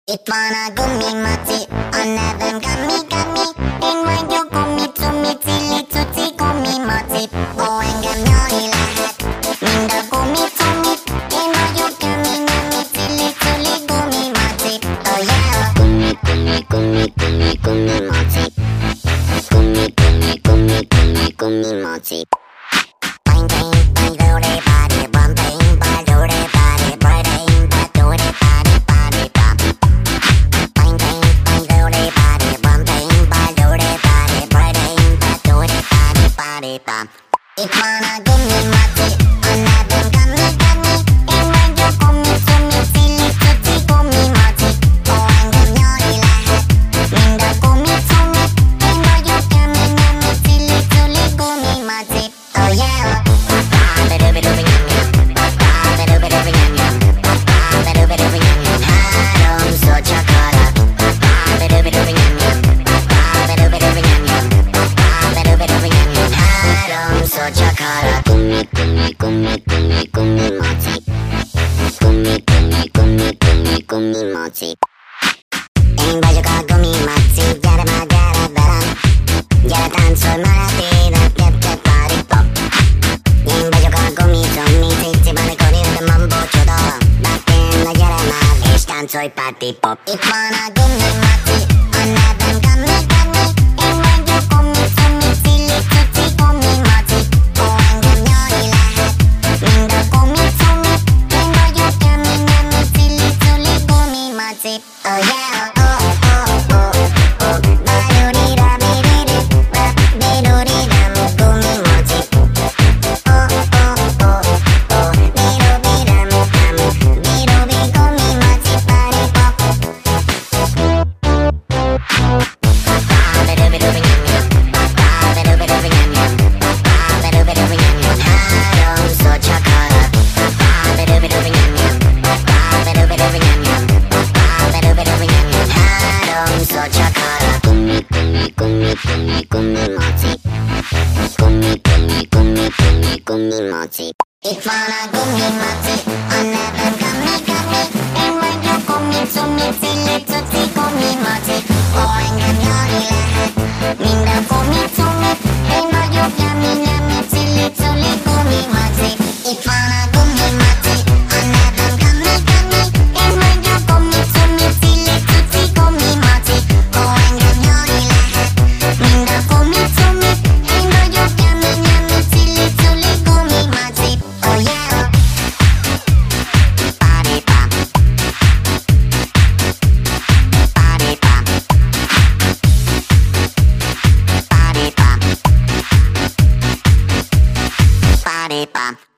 Itt van a gumimaci, a nevem Gami. Én vagyok gumi, cilli, cuci, gumimaci. Ó, engem nyalni lehet, mind a gumi. Én vagyok Gami, cilli, culi, gumimaci. Oh yeah! Gumimaci. Gumimaci. Bang, bang, bang, do-de, body, bum, bang, bang, do-de, body, bang, bang, do-de, body, body, bum. Bang, bang, bang, do-de, body, bum, bang, bang, do-de, body, bang, bang, do-de, body, body, bum. Itt van a gumimaci, a nevem Gami. Én vagyok gumi, cilli, cuci, gumimaci. Ó, engem nyalni lehet, mind a gumi. Én vagyok Gami, cilli, culi, gumimaci. Oh yeah! Háromszor csak halak. Háromszor csak halak. Gumimaci. Gumimaci. Én vagyok a gumimaci, gyere már, gyere velem. Gyere táncolj már a téren, get party pop. Én vagyok a gumi, cici, balikoni, de mambo csoda. Back-in, gyere már, és táncolj party pop. Itt van a gumimaci, a nevem Gami. Én vagyok gumi, cilli, cuci, gumimaci. Ó, engem nyalni lehet, mind a gumi. Én vagyok Gami, cilli, culi, gumimaci. Oh yeah! Gumimaci. Itt van a gumimaci, a nevem Gami. Én vagyok gumi, cilli, cuci, gumimaci. Ó, engem nyalni lehet, mind a gumi. Én vagyok Gami, cilli, culi, gumimaci. Itt van a gumimaci, a nevem Gami. Én vagyok gumi, cilli, cuci, gumimaci. Ó, engem nyalni lehet, mind a gumi. Én vagyok Gami, cilli, culi, gumimaci. Oh yeah! Party pop. Party pop. Party pop. Party pop.